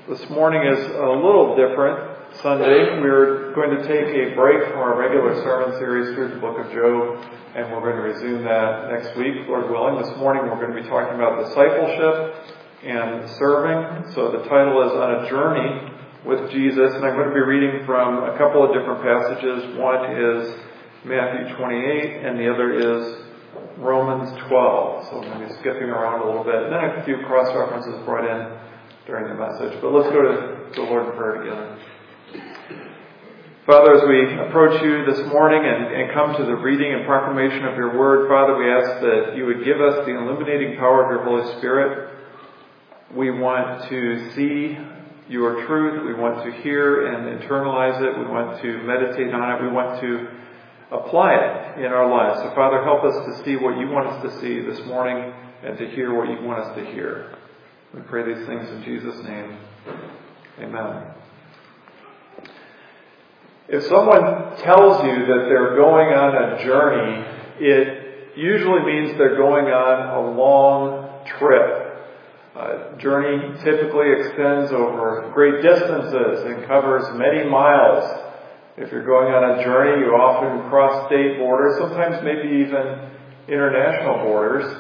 This morning is a little different Sunday. We're going to take a break from our regular sermon series through the book of Job, and we're going to resume that next week, Lord willing. This morning we're going to be talking about discipleship and serving. So the title is On a Journey with Jesus, and I'm going to be reading from a couple of different passages. One is Matthew 28, and the other is Romans 12. So I'm going to be skipping around a little bit, and then a few cross-references brought in during the message. But let's go to the Lord in prayer together. Father, as we approach you this morning and come to the reading and proclamation of your word, Father, we ask that you would give us the illuminating power of your Holy Spirit. We want to see your truth. We want to hear and internalize it. We want to meditate on it. We want to apply it in our lives. So, Father, help us to see what you want us to see this morning and to hear what you want us to hear. We pray these things in Jesus' name. Amen. If someone tells you that they're going on a journey, it usually means they're going on a long trip. Journey typically extends over great distances and covers many miles. If you're going on a journey, you often cross state borders, sometimes maybe even international borders.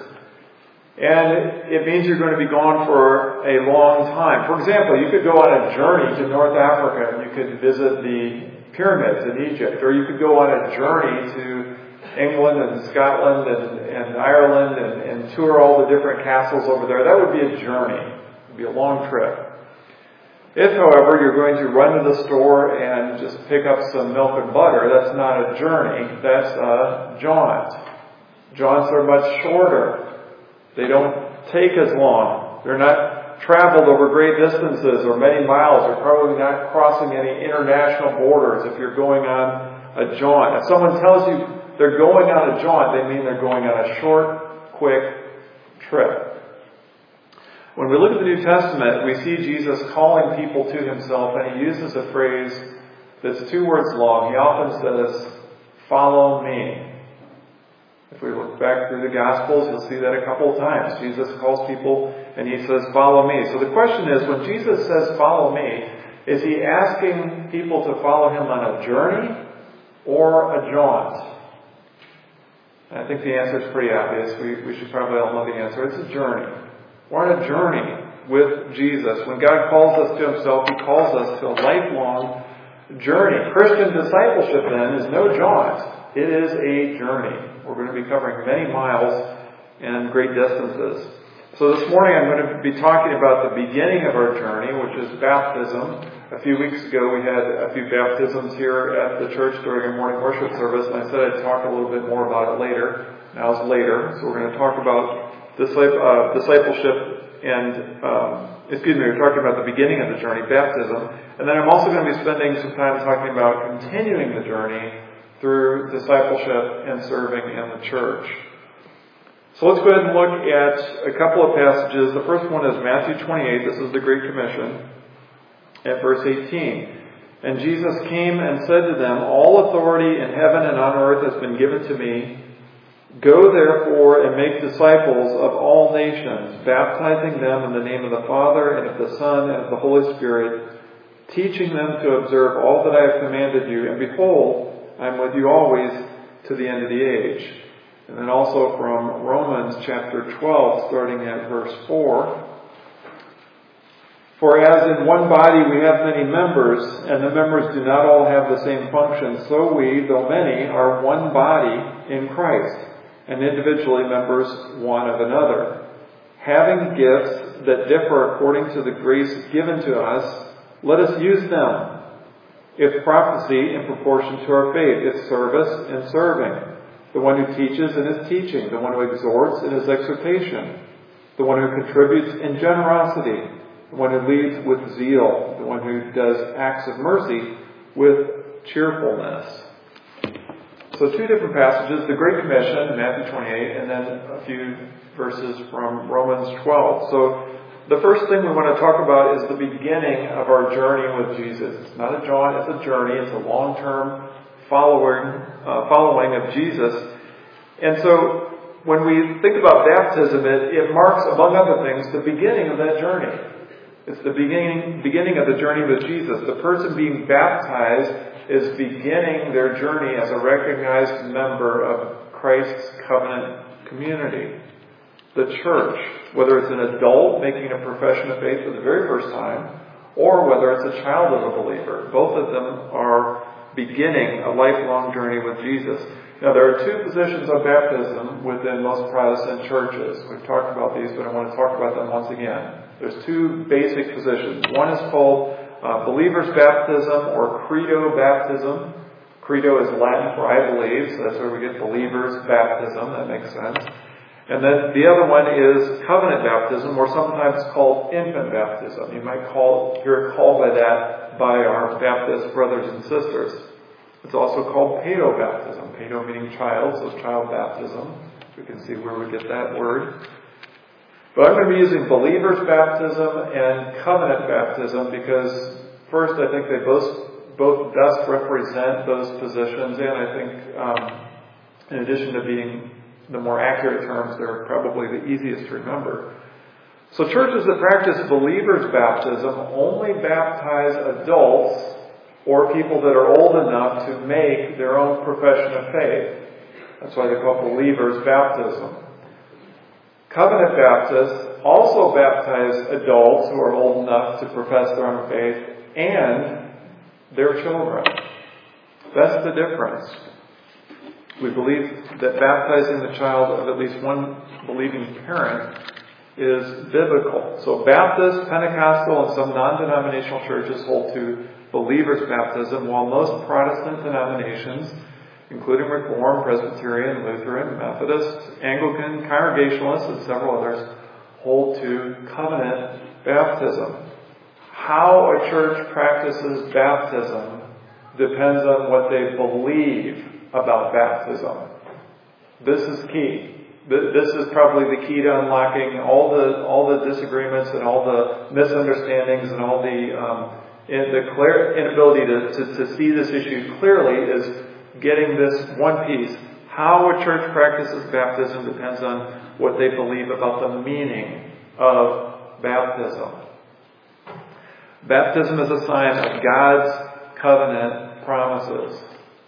And it means you're going to be gone for a long time. For example, you could go on a journey to North Africa and you could visit the pyramids in Egypt. Or you could go on a journey to England and Scotland and Ireland and tour all the different castles over there. That would be a journey. It would be a long trip. If, however, you're going to run to the store and just pick up some milk and butter, that's not a journey. That's a jaunt. Jaunts are much shorter. They don't take as long. They're not traveled over great distances or many miles. They're probably not crossing any international borders if you're going on a jaunt. If someone tells you they're going on a jaunt, they mean they're going on a short, quick trip. When we look at the New Testament, we see Jesus calling people to himself, and he uses a phrase that's 2 words long. He often says, "Follow me." If we look back through the Gospels, you'll see that a couple of times. Jesus calls people and he says, "Follow me." So the question is, when Jesus says, "Follow me," is he asking people to follow him on a journey or a jaunt? And I think the answer is pretty obvious. We should probably all know the answer. It's a journey. We're on a journey with Jesus. When God calls us to himself, he calls us to a lifelong journey. Christian discipleship, then, is no jaunt. It is a journey. We're going to be covering many miles and great distances. So this morning I'm going to be talking about the beginning of our journey, which is baptism. A few weeks ago we had a few baptisms here at the church during a morning worship service, and I said I'd talk a little bit more about it later. Now it's later, so we're going to talk about discipleship and, we're talking about the beginning of the journey, baptism. And then I'm also going to be spending some time talking about continuing the journey through discipleship and serving in the church. So let's go ahead and look at a couple of passages. The first one is Matthew 28. This is the Great Commission at verse 18. "And Jesus came and said to them, 'All authority in heaven and on earth has been given to me. Go therefore and make disciples of all nations, baptizing them in the name of the Father and of the Son and of the Holy Spirit, teaching them to observe all that I have commanded you. And behold, I am with you always to the end of the age.'" And then also from Romans chapter 12, starting at verse 4. "For as in one body we have many members, and the members do not all have the same function, so we, though many, are one body in Christ, and individually members one of another. Having gifts that differ according to the grace given to us, let us use them. If prophecy, in proportion to our faith. If service, in serving. The one who teaches, in his teaching. The one who exhorts, in his exhortation. The one who contributes, in generosity. The one who leads, with zeal. The one who does acts of mercy, with cheerfulness." So 2 different passages, the Great Commission, Matthew 28, and then a few verses from Romans 12. So the first thing we want to talk about is the beginning of our journey with Jesus. It's not a jaunt, it's a journey. It's a long-term following of Jesus. And so when we think about baptism, it marks, among other things, the beginning of that journey. It's the beginning of the journey with Jesus. The person being baptized is beginning their journey as a recognized member of Christ's covenant community. The church, whether it's an adult making a profession of faith for the very first time, or whether it's a child of a believer, both of them are beginning a lifelong journey with Jesus. Now, there are two positions of baptism within most Protestant churches. We've talked about these, but I want to talk about them once again. There's two basic positions. One is called believer's baptism or credo baptism. Credo is Latin for I believe, so that's where we get believer's baptism. That makes sense. And then the other one is covenant baptism, or sometimes called infant baptism. You might hear it called by that by our Baptist brothers and sisters. It's also called pedo baptism. Pedo meaning child, so child baptism. We can see where we get that word. But I'm going to be using believer's baptism and covenant baptism because first I think they both best represent those positions, and I think in addition to being the more accurate terms, they're probably the easiest to remember. So churches that practice believer's baptism only baptize adults or people that are old enough to make their own profession of faith. That's why they call it believer's baptism. Covenant Baptists also baptize adults who are old enough to profess their own faith and their children. That's the difference. We believe that baptizing the child of at least one believing parent is biblical. So Baptist, Pentecostal, and some non-denominational churches hold to believer's baptism, while most Protestant denominations, including Reformed, Presbyterian, Lutheran, Methodist, Anglican, Congregationalist, and several others, hold to covenant baptism. How a church practices baptism depends on what they believe about baptism. This is key. This is probably the key to unlocking all the disagreements and all the misunderstandings and all the inability to see this issue clearly is getting this one piece. How a church practices baptism depends on what they believe about the meaning of baptism. Baptism is a sign of God's covenant promises.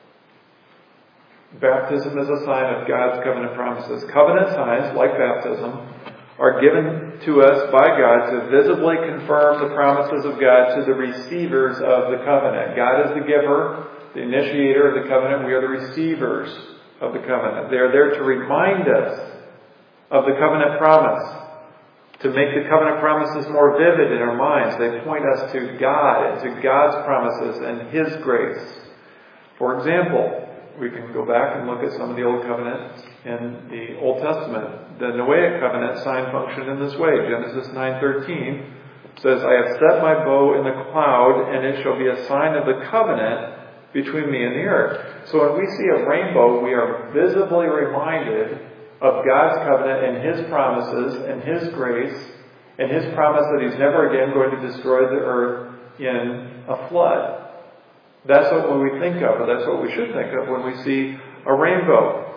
Baptism is a sign of God's covenant promises. Covenant signs, like baptism, are given to us by God to visibly confirm the promises of God to the receivers of the covenant. God is the giver, the initiator of the covenant. We are the receivers of the covenant. They are there to remind us of the covenant promise, to make the covenant promises more vivid in our minds. They point us to God and to God's promises and His grace. For example, we can go back and look at some of the Old Covenant in the Old Testament. The Noahic covenant sign functioned in this way. Genesis 9:13 says, I have set my bow in the cloud, and it shall be a sign of the covenant between me and the earth. So when we see a rainbow, we are visibly reminded of God's covenant and His promises and His grace and His promise that He's never again going to destroy the earth in a flood. That's what we think of, or that's what we should think of when we see a rainbow.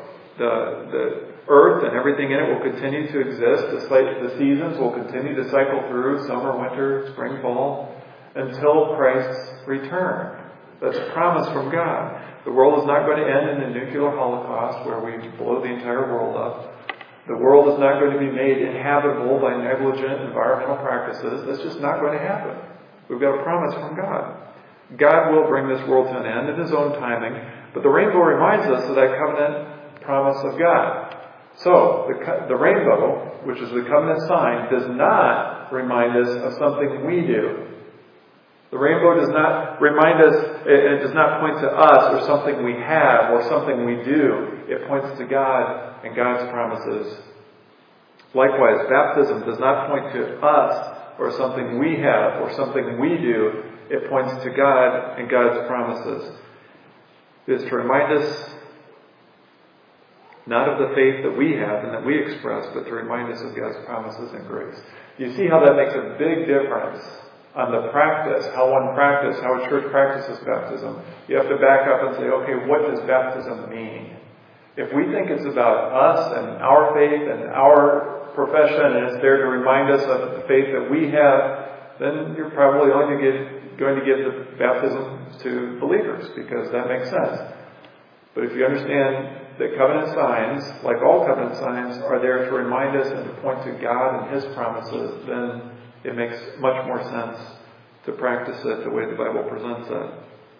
The earth and everything in it will continue to exist. The seasons will continue to cycle through summer, winter, spring, fall, until Christ's return. That's a promise from God. The world is not going to end in a nuclear holocaust where we blow the entire world up. The world is not going to be made inhabitable by negligent environmental practices. That's just not going to happen. We've got a promise from God. God will bring this world to an end in His own timing, but the rainbow reminds us of that covenant promise of God. So, the rainbow, which is the covenant sign, does not remind us of something we do. The rainbow does not remind us, it does not point to us or something we have or something we do. It points to God and God's promises. Likewise, baptism does not point to us or something we have or something we do. It points to God and God's promises. It is to remind us not of the faith that we have and that we express, but to remind us of God's promises and grace. You see how that makes a big difference on the practice, how a church practices baptism. You have to back up and say, okay, what does baptism mean? If we think it's about us and our faith and our profession, and it's there to remind us of the faith that we have, then you're probably only going to give the baptism to believers, because that makes sense. But if you understand that covenant signs, like all covenant signs, are there to remind us and to point to God and His promises, then it makes much more sense to practice it the way the Bible presents it.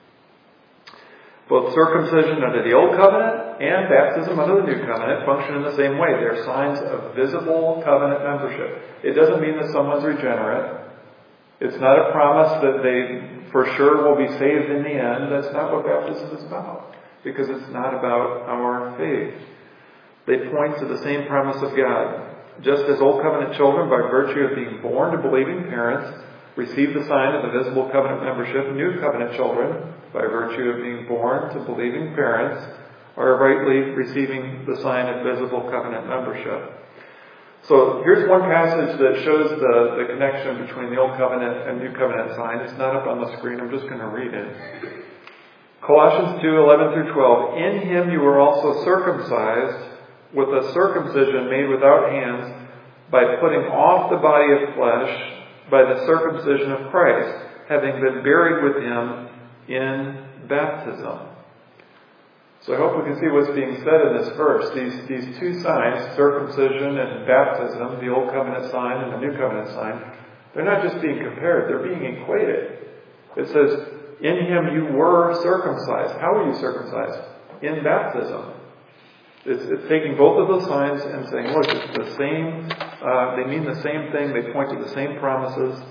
Both circumcision under the Old Covenant and baptism under the New Covenant function in the same way. They're signs of visible covenant membership. It doesn't mean that someone's regenerate. It's not a promise that they for sure will be saved in the end. That's not what baptism is about, because it's not about our faith. They point to the same promise of God. Just as Old Covenant children, by virtue of being born to believing parents, receive the sign of the visible covenant membership, New Covenant children, by virtue of being born to believing parents, are rightly receiving the sign of visible covenant membership. So here's one passage that shows the connection between the Old Covenant and New Covenant sign. It's not up on the screen. I'm just going to read it. Colossians 2:11-12. In Him you were also circumcised with a circumcision made without hands, by putting off the body of flesh by the circumcision of Christ, having been buried with Him in baptism. So I hope we can see what's being said in this verse. These two signs, circumcision and baptism, the Old Covenant sign and the New Covenant sign, they're not just being compared, they're being equated. It says, in Him you were circumcised. How were you circumcised? In baptism. It's taking both of those signs and saying, look, it's the same, they mean the same thing, they point to the same promises.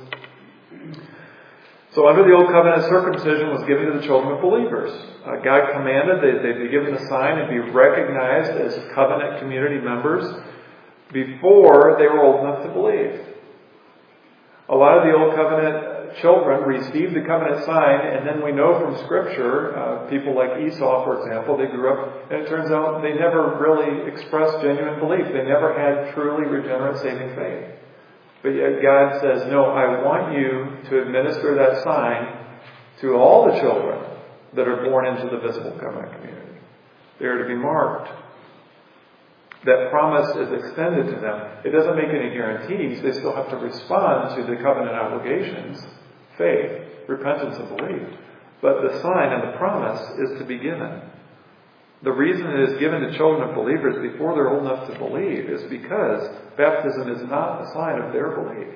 So under the Old Covenant, circumcision was given to the children of believers. God commanded that they be given the sign and be recognized as covenant community members before they were old enough to believe. A lot of the Old Covenant children received the covenant sign, and then we know from Scripture, people like Esau, for example, they grew up, and it turns out they never really expressed genuine belief. They never had truly regenerate saving faith. But yet God says, no, I want you to administer that sign to all the children that are born into the visible covenant community. They are to be marked. That promise is extended to them. It doesn't make any guarantees. They still have to respond to the covenant obligations, faith, repentance, and belief. But the sign and the promise is to be given. The reason it is given to children of believers before they're old enough to believe is because baptism is not a sign of their belief.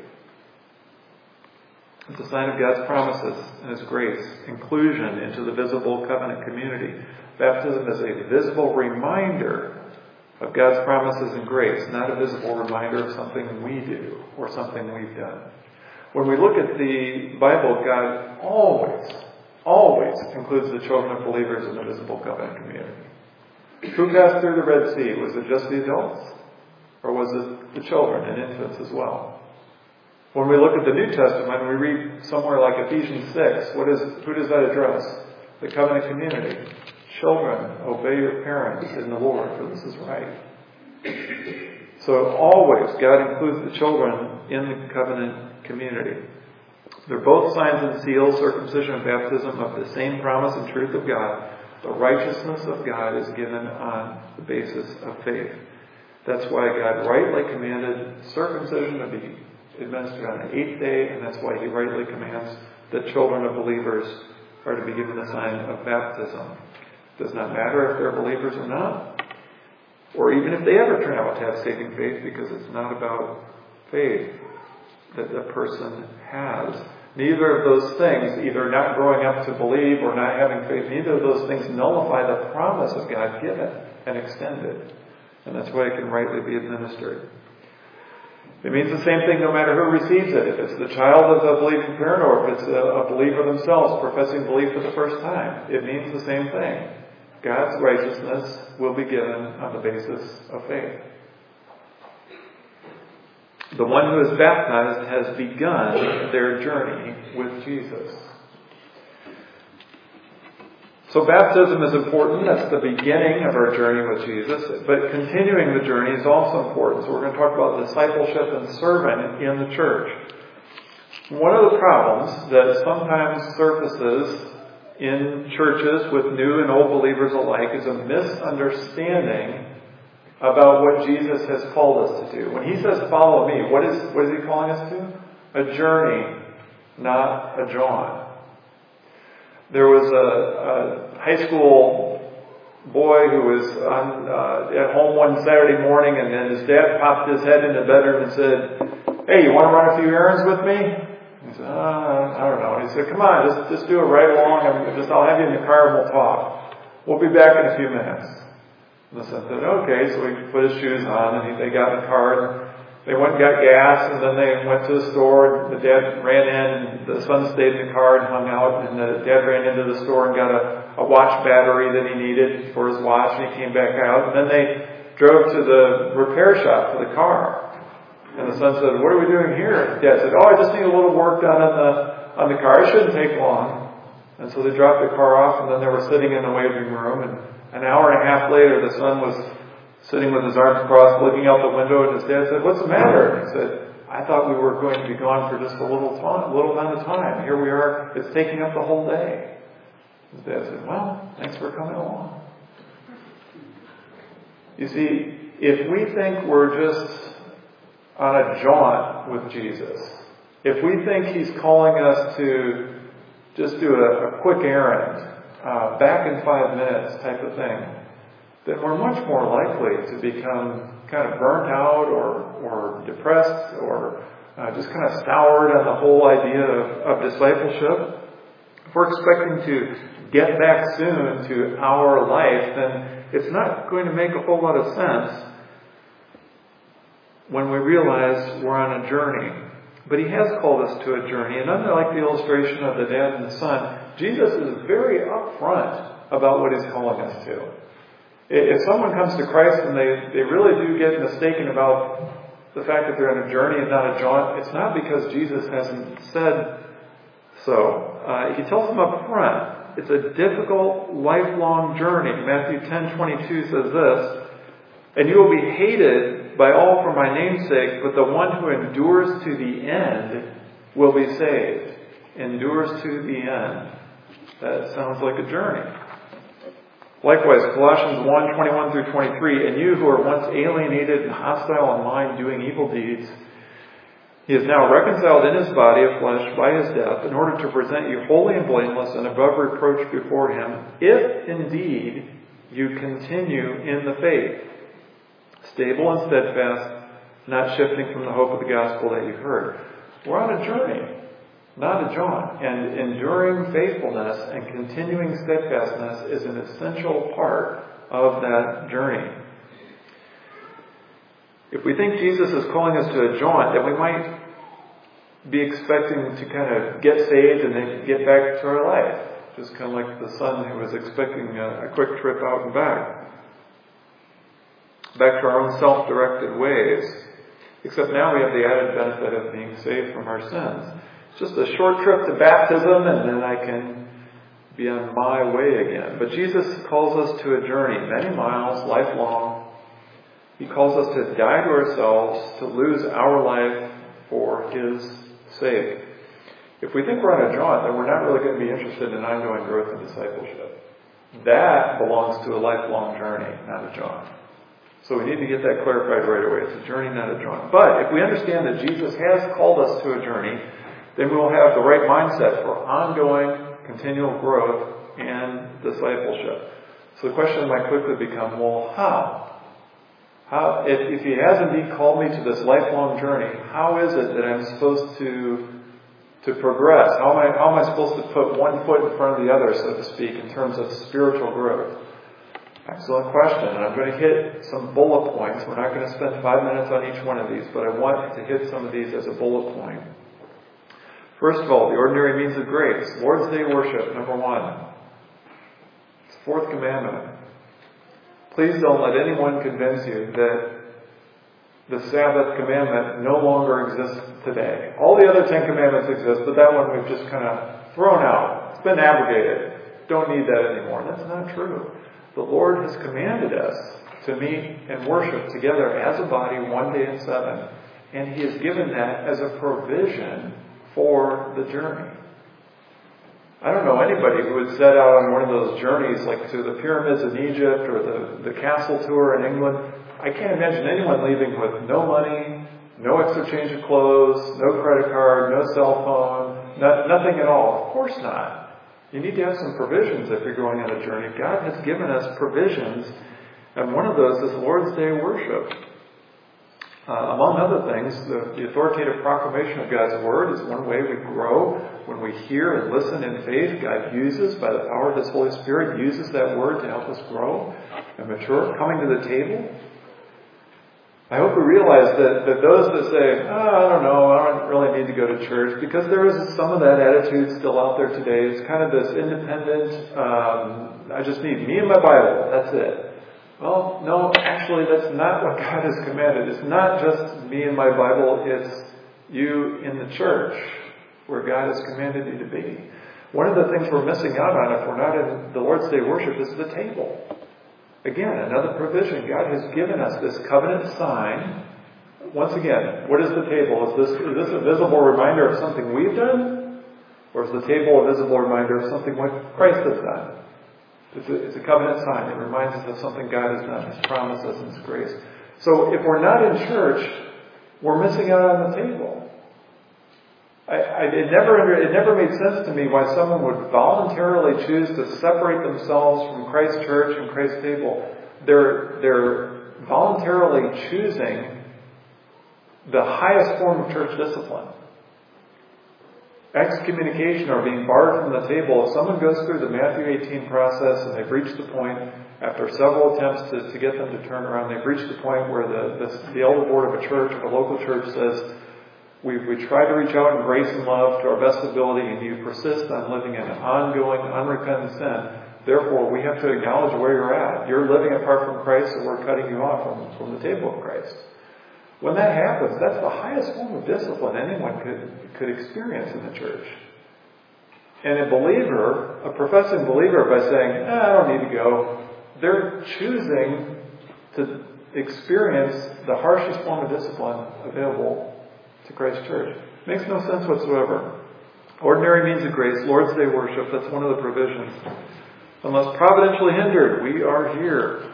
It's a sign of God's promises and His grace, inclusion into the visible covenant community. Baptism is a visible reminder of God's promises and grace, not a visible reminder of something we do or something we've done. When we look at the Bible, God always includes the children of believers in the visible covenant community. Who passed through the Red Sea? Was it just the adults? Or was it the children and infants as well? When we look at the New Testament, we read somewhere like Ephesians 6. Who does that address? The covenant community. Children, obey your parents in the Lord, for this is right. So always, God includes the children in the covenant community. They're both signs and seals, circumcision and baptism, of the same promise and truth of God. The righteousness of God is given on the basis of faith. That's why God rightly commanded circumcision to be administered on the 8th day, and that's why He rightly commands that children of believers are to be given the sign of baptism. It does not matter if they're believers or not, or even if they ever turn out to have saving faith, because it's not about faith that the person has. Neither of those things, either not growing up to believe or not having faith, neither of those things nullify the promise of God given and extended. And that's why it can rightly be administered. It means the same thing no matter who receives it. If it's the child of a believing parent or if it's a believer themselves professing belief for the first time, it means the same thing. God's righteousness will be given on the basis of faith. The one who is baptized has begun their journey with Jesus. So baptism is important. That's the beginning of our journey with Jesus. But continuing the journey is also important. So we're going to talk about discipleship and serving in the church. One of the problems that sometimes surfaces in churches with new and old believers alike is a misunderstanding about what Jesus has called us to do. When He says, follow me, what is He calling us to? A journey not a John. There was a high school boy who was at home one Saturday morning, and then his dad popped his head in the bedroom and said, "Hey, you want to run a few errands with me?" He said, "I don't know." He said, "Come on, just do it right along. I'll have you in the car and we'll talk. We'll be back in a few minutes." And the son said, "Okay." So he put his shoes on and they got in the car and they went and got gas, and then they went to the store. The dad ran in, and the son stayed in the car and hung out. And the dad ran into the store and got a watch battery that he needed for his watch, and he came back out. And then they drove to the repair shop for the car. And the son said, "What are we doing here?" The dad said, "Oh, I just need a little work done on the car. It shouldn't take long." And so they dropped the car off, and then they were sitting in the waiting room. And an hour and a half later, the son was sitting with his arms crossed, looking out the window, and his dad said, "What's the matter?" And he said, "I thought we were going to be gone for just a little amount of time. Here we are. It's taking up the whole day." His dad said, "Well, thanks for coming along." You see, if we think we're just on a jaunt with Jesus, if we think He's calling us to just do a quick errand, back in 5 minutes type of thing, then we're much more likely to become kind of burnt out or depressed or just kind of soured on the whole idea of discipleship. If we're expecting to get back soon to our life, then it's not going to make a whole lot of sense when we realize we're on a journey. But He has called us to a journey, and unlike the illustration of the dad and the son, Jesus is very upfront about what He's calling us to. If someone comes to Christ and they really do get mistaken about the fact that they're on a journey and not a jaunt, it's not because Jesus hasn't said so. He tells them up front, it's a difficult, lifelong journey. Matthew 10:22 says this, "And you will be hated by all for my name's sake, but the one who endures to the end will be saved." Endures to the end. That sounds like a journey. Likewise, Colossians 1:21 through 23, "And you who were once alienated and hostile in mind, doing evil deeds, He is now reconciled in His body of flesh by His death, in order to present you holy and blameless and above reproach before Him, if indeed you continue in the faith, stable and steadfast, not shifting from the hope of the gospel that you've heard." We're on a journey, not a jaunt. And enduring faithfulness and continuing steadfastness is an essential part of that journey. If we think Jesus is calling us to a jaunt, then we might be expecting to kind of get saved and then get back to our life. Just kind of like the son who was expecting a quick trip out and back. Back to our own self-directed ways. Except now we have the added benefit of being saved from our sins. It's just a short trip to baptism, and then I can be on my way again. But Jesus calls us to a journey, many miles, lifelong. He calls us to die to ourselves, to lose our life for His sake. If we think we're on a jaunt, then we're not really going to be interested in ongoing growth and discipleship. That belongs to a lifelong journey, not a jaunt. So we need to get that clarified right away. It's a journey, not a jaunt. But if we understand that Jesus has called us to a journey, then we will have the right mindset for ongoing, continual growth and discipleship. So the question might quickly become, well, how? If He has indeed called me to this lifelong journey, how is it that I'm supposed to progress? How am I supposed to put one foot in front of the other, so to speak, in terms of spiritual growth? Excellent question. And I'm going to hit some bullet points. We're not going to spend 5 minutes on each one of these, but I want to hit some of these as a bullet point. First of all, the ordinary means of grace. Lord's Day worship, number 1. It's the 4th commandment. Please don't let anyone convince you that the Sabbath commandment no longer exists today. All the other 10 commandments exist, but that one we've just kind of thrown out. It's been abrogated. Don't need that anymore. That's not true. The Lord has commanded us to meet and worship together as a body one day in 7. And He has given that as a provision for the journey. I don't know anybody who would set out on one of those journeys like to the pyramids in Egypt or the castle tour in England. I can't imagine anyone leaving with no money, no extra change of clothes, no credit card, no cell phone, nothing at all. Of course not. You need to have some provisions if you're going on a journey. God has given us provisions, and one of those is Lord's Day worship. Among other things, the authoritative proclamation of God's Word is one way we grow. When we hear and listen in faith, God uses, by the power of His Holy Spirit, uses that Word to help us grow and mature. Coming to the table. I hope we realize that those that say, I don't know, I don't really need to go to church, because there is some of that attitude still out there today. It's kind of this independent, I just need me and my Bible, that's it. Well, no, actually that's not what God has commanded. It's not just me and my Bible, it's you in the church where God has commanded you to be. One of the things we're missing out on if we're not in the Lord's Day worship is the table. Again, another provision. God has given us this covenant sign. Once again, what is the table? Is this a visible reminder of something we've done? Or is the table a visible reminder of something what Christ has done? It's a covenant sign. It reminds us of something God has done, His promises and His grace. So if we're not in church, we're missing out on the table. It never made sense to me why someone would voluntarily choose to separate themselves from Christ's church and Christ's table. They're voluntarily choosing the highest form of church discipline. Excommunication, or being barred from the table. If someone goes through the Matthew 18 process and they've reached the point, after several attempts to get them to turn around, they've reached the point where the elder board of a church, or a local church, says, we try to reach out in grace and love to our best ability, and you persist on living in ongoing, unrepentant sin. Therefore, we have to acknowledge where you're at. You're living apart from Christ, so we're cutting you off from the table of Christ. When that happens, that's the highest form of discipline anyone could experience in the church. And a professing believer, by saying, I don't need to go, they're choosing to experience the harshest form of discipline available to Christ's church. Makes no sense whatsoever. Ordinary means of grace, Lord's Day worship, that's one of the provisions. Unless providentially hindered, we are here.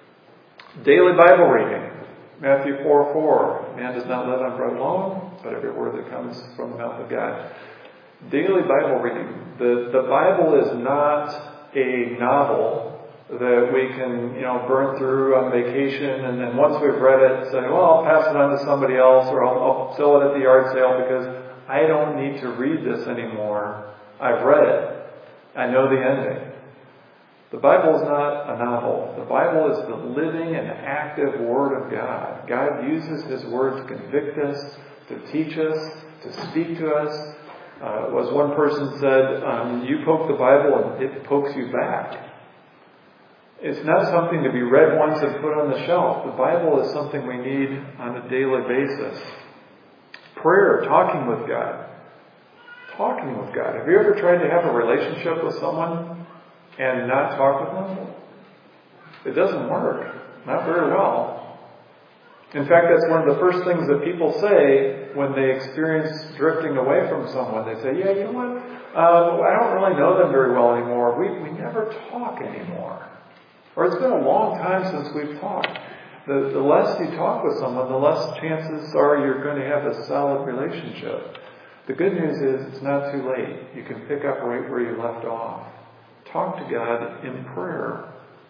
Daily Bible reading. Matthew 4:4. Man does not live on bread alone, but every word that comes from the mouth of God. Daily Bible reading. The Bible is not a novel that we can, burn through on vacation, and then once we've read it, say, well, I'll pass it on to somebody else, or I'll sell it at the yard sale because I don't need to read this anymore. I've read it. I know the ending. The Bible is not a novel. The Bible is the living and active Word of God. God uses His Word to convict us, to teach us, to speak to us. As one person said, you poke the Bible and it pokes you back. It's not something to be read once and put on the shelf. The Bible is something we need on a daily basis. Prayer, talking with God. Talking with God. Have you ever tried to have a relationship with someone and not talk with them? It doesn't work. Not very well. In fact, that's one of the first things that people say when they experience drifting away from someone. They say, you know what? I don't really know them very well anymore. We never talk anymore. Or it's been a long time since we've talked. The less you talk with someone, the less chances are you're going to have a solid relationship. The good news is it's not too late. You can pick up right where you left off. Talk to God in prayer.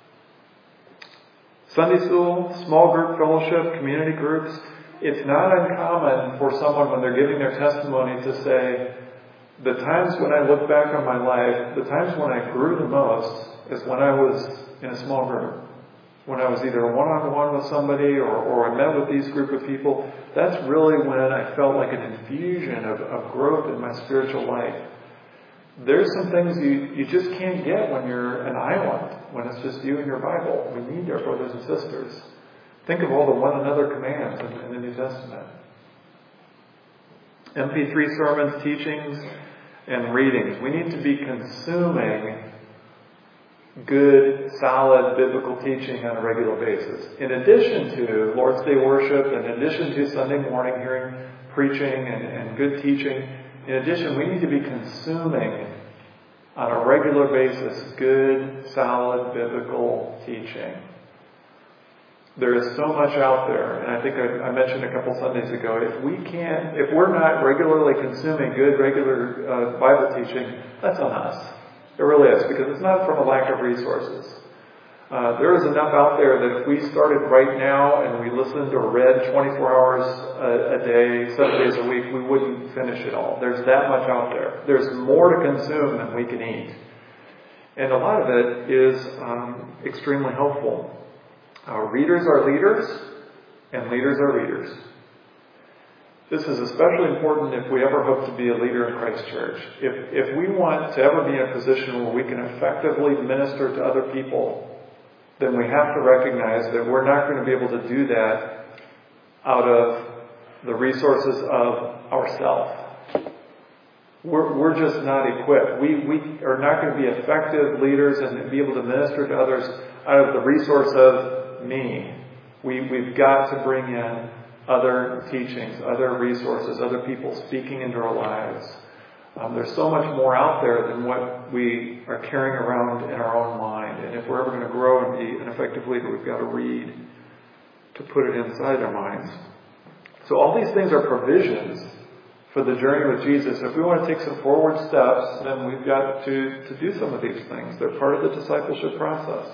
Sunday school, small group fellowship, community groups. It's not uncommon for someone when they're giving their testimony to say, the times when I look back on my life, the times when I grew the most is when I was in a small group. When I was either one-on-one with somebody or I met with these group of people. That's really when I felt like an infusion of growth in my spiritual life. There's some things you just can't get when you're an island, when it's just you and your Bible. We need our brothers and sisters. Think of all the one another commands in the New Testament. MP3 sermons, teachings, and readings. We need to be consuming good, solid biblical teaching on a regular basis. In addition to Lord's Day worship, in addition to Sunday morning hearing preaching and good teaching, in addition, we need to be consuming on a regular basis good, solid biblical teaching. There is so much out there, and I think I mentioned a couple Sundays ago, if we're not regularly consuming good, regular Bible teaching, that's on us. It really is, because it's not from a lack of resources. There is enough out there that if we started right now and we listened or read 24 hours a day, 7 days a week, we wouldn't finish it all. There's that much out there. There's more to consume than we can eat. And a lot of it is extremely helpful. Readers are leaders, and leaders are readers. This is especially important if we ever hope to be a leader in Christ Church. If we want to ever be in a position where we can effectively minister to other people, then we have to recognize that we're not going to be able to do that out of the resources of ourselves. We're just not equipped. We are not going to be effective leaders and be able to minister to others out of the resource of me. We've got to bring in other teachings, other resources, other people speaking into our lives. There's so much more out there than what we are carrying around in our own mind. And if we're ever going to grow and be an effective leader, we've got to read to put it inside our minds. So all these things are provisions for the journey with Jesus. If we want to take some forward steps, then we've got to do some of these things. They're part of the discipleship process.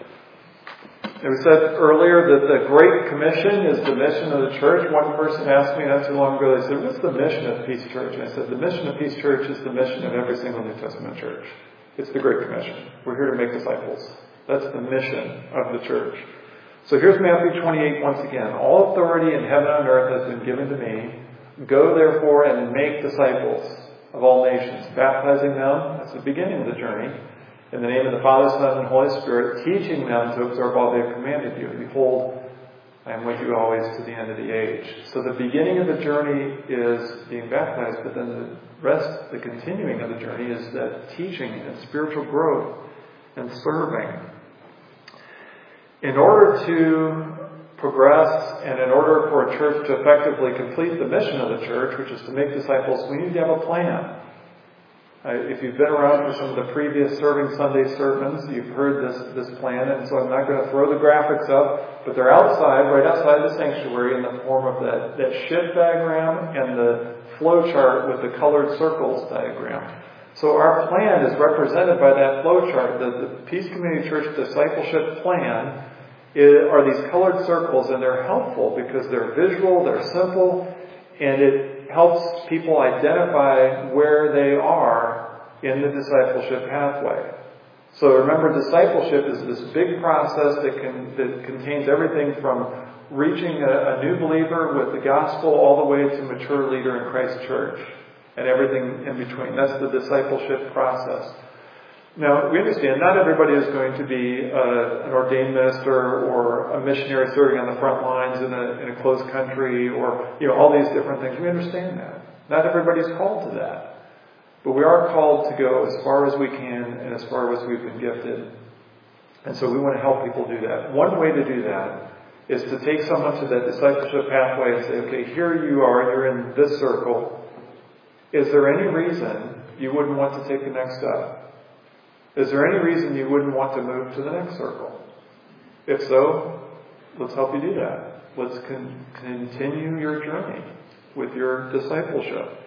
And we said earlier that the Great Commission is the mission of the church. One person asked me not too long ago, they said, what's the mission of Peace Church? And I said, the mission of Peace Church is the mission of every single New Testament church. It's the Great Commission. We're here to make disciples. That's the mission of the church. So here's Matthew 28 once again. All authority in heaven and earth has been given to me. Go therefore and make disciples of all nations, baptizing them, that's the beginning of the journey, in the name of the Father, Son, and Holy Spirit, teaching them to observe all they have commanded you. And behold, I am with you always to the end of the age. So the beginning of the journey is being baptized, but then the rest, the continuing of the journey, is that teaching and spiritual growth and serving. In order to progress and in order for a church to effectively complete the mission of the church, which is to make disciples, we need to have a plan. If you've been around for some of the previous Serving Sunday sermons, you've heard this plan, and so I'm not going to throw the graphics up, but they're outside, right outside the sanctuary, in the form of that shift diagram and the flow chart with the colored circles diagram. So our plan is represented by that flow chart. The Peace Community Church Discipleship Plan are these colored circles, and they're helpful because they're visual, they're simple, and it helps people identify where they are in the discipleship pathway. So remember, discipleship is this big process that contains everything from reaching a new believer with the gospel all the way to mature leader in Christ Church and everything in between. That's the discipleship process. Now, we understand not everybody is going to be an ordained minister or a missionary serving on the front lines in a closed country or all these different things. We understand that. Not everybody's called to that. But we are called to go as far as we can and as far as we've been gifted. And so we want to help people do that. One way to do that is to take someone to that discipleship pathway and say, okay, here you are, you're in this circle. Is there any reason you wouldn't want to take the next step? Is there any reason you wouldn't want to move to the next circle? If so, let's help you do that. Let's continue your journey with your discipleship.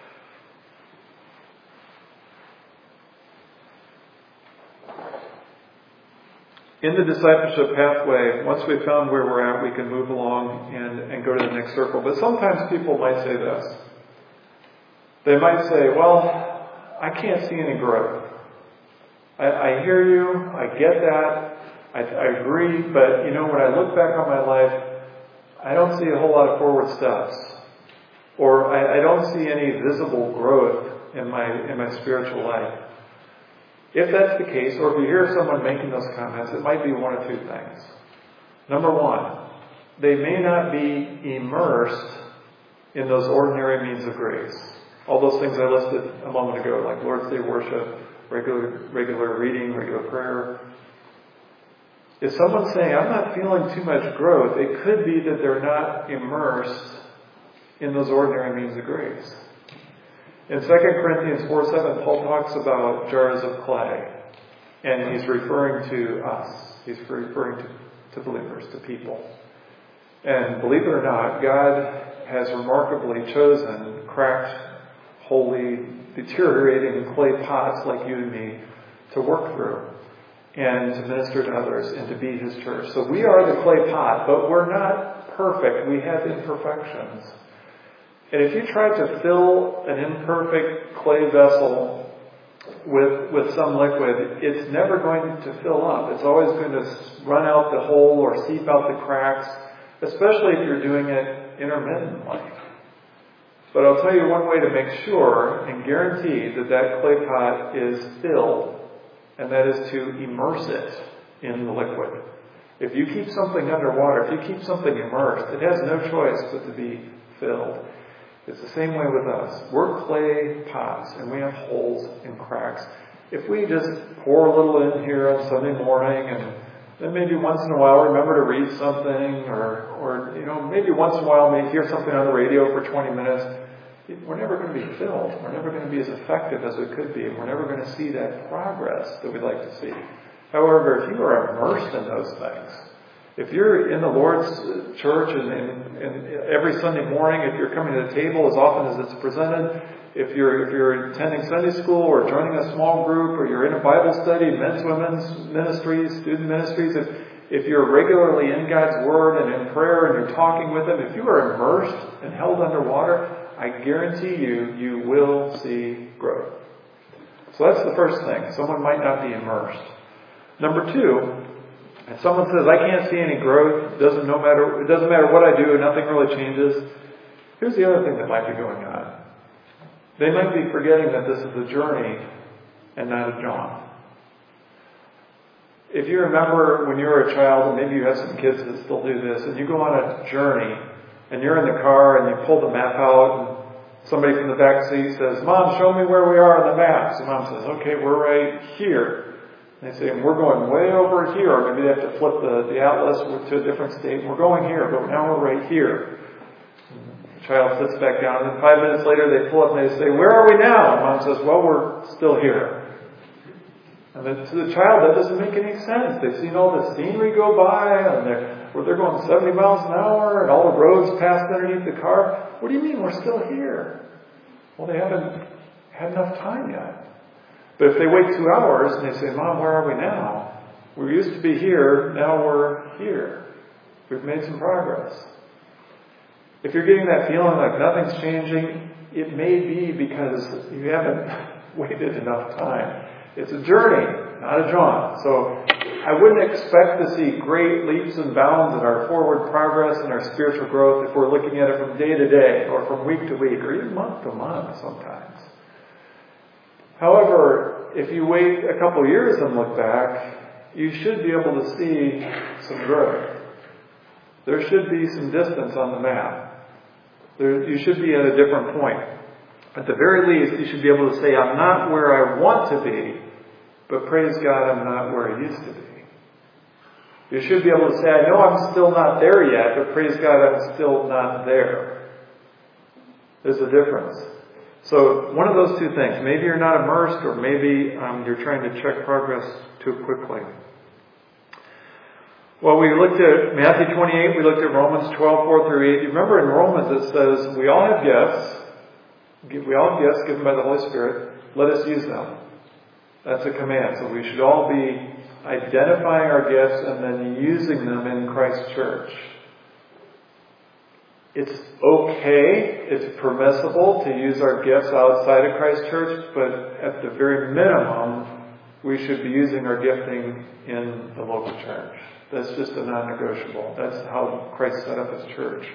In the discipleship pathway, once we've found where we're at, we can move along and go to the next circle. But sometimes people might say this. They might say, well, I can't see any growth. I hear you, I get that, I agree, but when I look back on my life, I don't see a whole lot of forward steps. Or I don't see any visible growth in my spiritual life. If that's the case, or if you hear someone making those comments, it might be one of two things. Number one, they may not be immersed in those ordinary means of grace. All those things I listed a moment ago, like Lord's Day worship, regular reading, regular prayer. If someone's saying, I'm not feeling too much growth, it could be that they're not immersed in those ordinary means of grace. In 2 Corinthians 4:7, Paul talks about jars of clay. And he's referring to us. He's referring to believers, to people. And believe it or not, God has remarkably chosen cracked, holy, deteriorating clay pots like you and me to work through and to minister to others and to be His church. So we are the clay pot, but we're not perfect. We have imperfections. And if you try to fill an imperfect clay vessel with some liquid, it's never going to fill up. It's always going to run out the hole or seep out the cracks, especially if you're doing it intermittently. But I'll tell you one way to make sure and guarantee that that clay pot is filled, and that is to immerse it in the liquid. If you keep something underwater, if you keep something immersed, it has no choice but to be filled. It's the same way with us. We're clay pots, and we have holes and cracks. If we just pour a little in here on Sunday morning, and then maybe once in a while remember to read something, or maybe once in a while maybe hear something on the radio for 20 minutes, we're never going to be filled. We're never going to be as effective as we could be, and we're never going to see that progress that we'd like to see. However, if you are immersed in those things, if you're in the Lord's church and every Sunday morning, if you're coming to the table as often as it's presented, if you're attending Sunday school or joining a small group, or you're in a Bible study, men's, women's ministries, student ministries, if you're regularly in God's Word and in prayer and you're talking with Him, if you are immersed and held underwater, I guarantee you will see growth. So that's the first thing. Someone might not be immersed. Number two, if someone says, I can't see any growth, it doesn't matter what I do, nothing really changes. Here's the other thing that might be going on. They might be forgetting that this is a journey and not a jaunt. If you remember when you were a child, and maybe you have some kids that still do this, and you go on a journey, and you're in the car, and you pull the map out, and somebody from the back seat says, Mom, show me where we are on the map. So Mom says, okay, we're right here. They say, we're going way over here. Or maybe they have to flip the atlas to a different state. We're going here, but now we're right here. The child sits back down, and then 5 minutes later they pull up and they say, where are we now? And Mom says, well, we're still here. And then to the child, that doesn't make any sense. They've seen all the scenery go by, and they're going 70 miles an hour, and all the roads passed underneath the car. What do you mean we're still here? Well, they haven't had enough time yet. But if they wait 2 hours and they say, Mom, where are we now? We used to be here, now we're here. We've made some progress. If you're getting that feeling like nothing's changing, it may be because you haven't waited enough time. It's a journey, not a jaunt. So I wouldn't expect to see great leaps and bounds in our forward progress and our spiritual growth if we're looking at it from day to day or from week to week or even month to month sometimes. However, if you wait a couple years and look back, you should be able to see some growth. There should be some distance on the map. You should be at a different point. At the very least, you should be able to say, I'm not where I want to be, but praise God, I'm not where I used to be. You should be able to say, I know I'm still not there yet, but praise God, I'm still not there. There's a difference. So one of those two things. Maybe you're not immersed, or maybe you're trying to check progress too quickly. Well, we looked at Matthew 28, we looked at Romans 12, 4 through 8. You remember in Romans it says, we all have gifts. We all have gifts given by the Holy Spirit. Let us use them. That's a command. So we should all be identifying our gifts and then using them in Christ's church. It's okay, it's permissible to use our gifts outside of Christ's church, but at the very minimum, we should be using our gifting in the local church. That's just a non-negotiable. That's how Christ set up His church.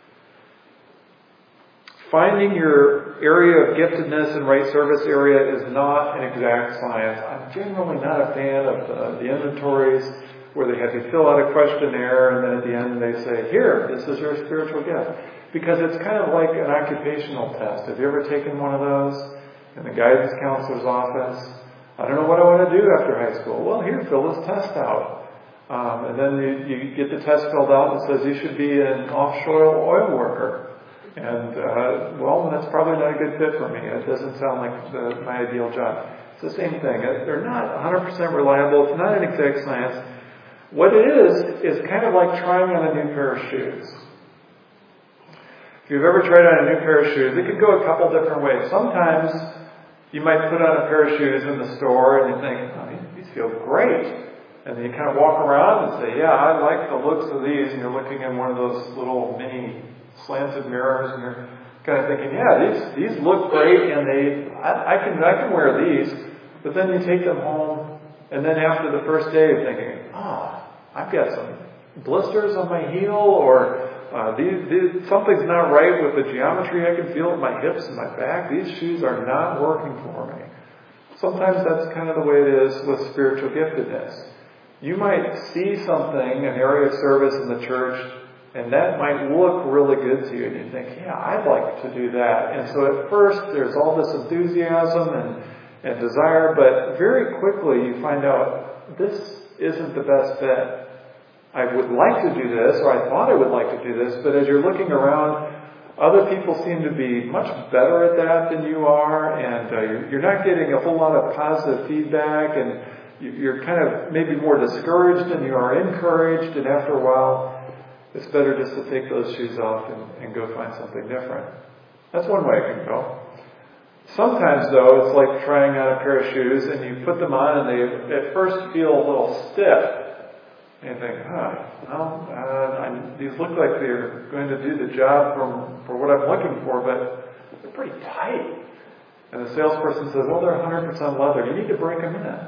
Finding your area of giftedness and right service area is not an exact science. I'm generally not a fan of the inventories where they have you fill out a questionnaire and then at the end they say, here, this is your spiritual gift. Because it's kind of like an occupational test. Have you ever taken one of those in the guidance counselor's office? I don't know what I want to do after high school. Well, here, fill this test out. And then you get the test filled out and it says you should be an offshore oil worker. And, well, that's probably not a good fit for me. It doesn't sound like my ideal job. It's the same thing. They're not 100% reliable. It's not an exact science. What it is kind of like trying on a new pair of shoes. If you've ever tried on a new pair of shoes, it can go a couple different ways. Sometimes you might put on a pair of shoes in the store and you think, oh, these feel great. And then you kind of walk around and say, yeah, I like the looks of these. And you're looking in one of those little mini slanted mirrors and you're kind of thinking, yeah, these look great and I can wear these. But then you take them home and then after the first day you're thinking, I've got some blisters on my heel or something's not right with the geometry I can feel in my hips and my back. These shoes are not working for me. Sometimes that's kind of the way it is with spiritual giftedness. You might see something, an area of service in the church, and that might look really good to you. And you think, yeah, I'd like to do that. And so at first there's all this enthusiasm and desire, but very quickly you find out this isn't the best fit. I would like to do this, or I thought I would like to do this, but as you're looking around, other people seem to be much better at that than you are, and you're not getting a whole lot of positive feedback, and you're kind of maybe more discouraged than you are encouraged, and after a while, it's better just to take those shoes off and go find something different. That's one way it can go. Sometimes, though, it's like trying on a pair of shoes, and you put them on, and they at first feel a little stiff. And you think, these look like they're going to do the job for what I'm looking for, but they're pretty tight. And the salesperson says, they're 100% leather. You need to break them in.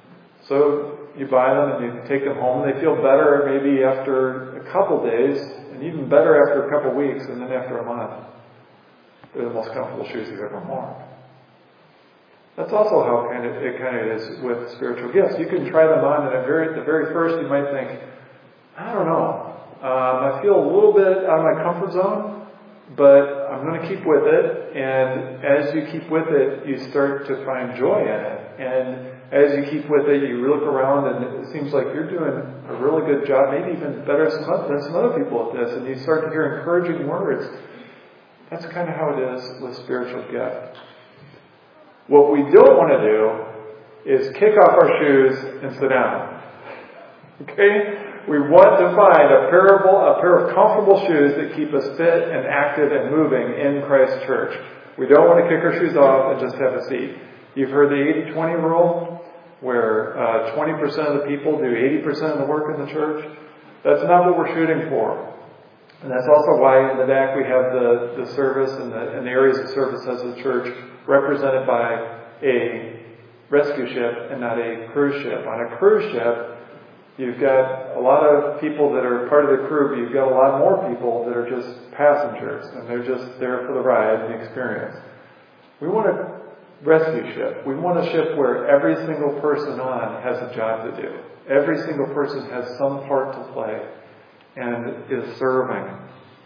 So you buy them and you take them home, and they feel better maybe after a couple days, and even better after a couple weeks, and then after a month. They're the most comfortable shoes you've ever worn. That's also how it kind of is with spiritual gifts. You can try them on, and at the very first you might think, I don't know. I feel a little bit out of my comfort zone, but I'm going to keep with it. And as you keep with it, you start to find joy in it. And as you keep with it, you look around, and it seems like you're doing a really good job, maybe even better than some other people at this. And you start to hear encouraging words. That's kind of how it is with spiritual gift. What we don't want to do is kick off our shoes and sit down. Okay? We want to find a pair of comfortable shoes that keep us fit and active and moving in Christ's church. We don't want to kick our shoes off and just have a seat. You've heard the 80-20 rule, where 20% of the people do 80% of the work in the church. That's not what we're shooting for. And that's also why in the back we have the service and the areas of service as a church represented by a rescue ship and not a cruise ship. On a cruise ship, you've got a lot of people that are part of the crew, but you've got a lot more people that are just passengers, and they're just there for the ride and the experience. We want a rescue ship. We want a ship where every single person on has a job to do. Every single person has some part to play and is serving.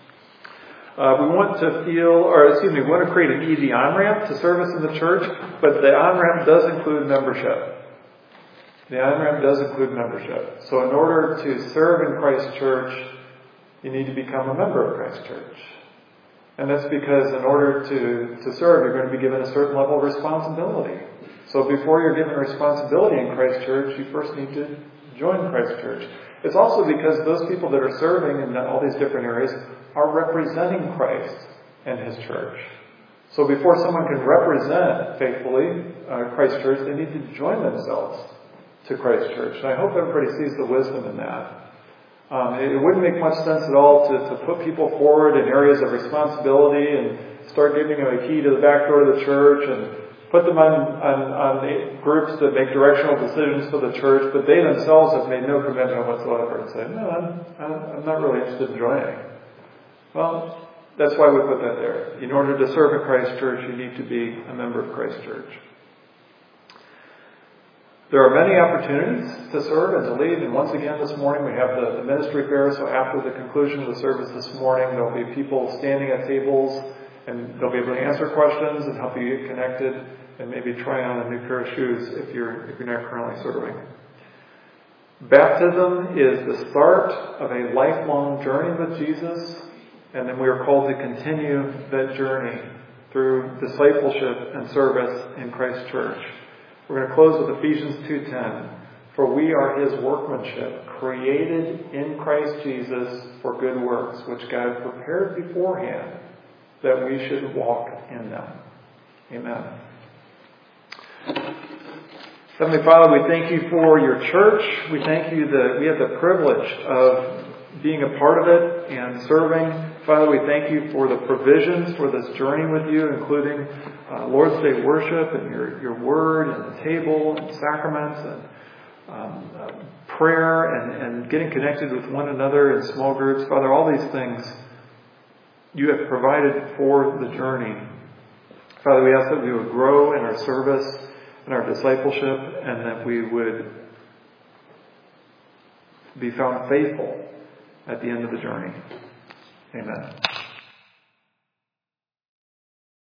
We want to create an easy on-ramp to service in the church, but the on-ramp does include membership. The on-ramp does include membership. So in order to serve in Christ's church, you need to become a member of Christ's church. And that's because in order to serve, you're going to be given a certain level of responsibility. So before you're given responsibility in Christ's church, you first need to join Christ's church. It's also because those people that are serving in all these different areas are representing Christ and His church. So before someone can represent faithfully Christ's church, they need to join themselves to Christ's church. And I hope everybody sees the wisdom in that. It wouldn't make much sense at all to put people forward in areas of responsibility and start giving them a key to the back door of the church and put them on groups that make directional decisions for the church, but they themselves have made no commitment whatsoever and say, no, I'm not really interested in joining. Well, that's why we put that there. In order to serve in Christ's church, you need to be a member of Christ's church. There are many opportunities to serve and to lead, and once again this morning we have the ministry fair, so after the conclusion of the service this morning, there will be people standing at tables, and they'll be able to answer questions and help you get connected, and maybe try on a new pair of shoes if you're not currently serving. Baptism is the start of a lifelong journey with Jesus, and then we are called to continue that journey through discipleship and service in Christ's church. We're going to close with Ephesians 2:10. For we are His workmanship, created in Christ Jesus for good works, which God prepared beforehand that we should walk in them. Amen. Heavenly Father, we thank you for your church. We thank you that we have the privilege of being a part of it and serving. Father, we thank you for the provisions for this journey with you, including Lord's Day worship and your word and the table and sacraments and prayer and getting connected with one another in small groups. Father, all these things you have provided for the journey. Father, we ask that we would grow in our service and our discipleship, and that we would be found faithful at the end of the journey. Amen.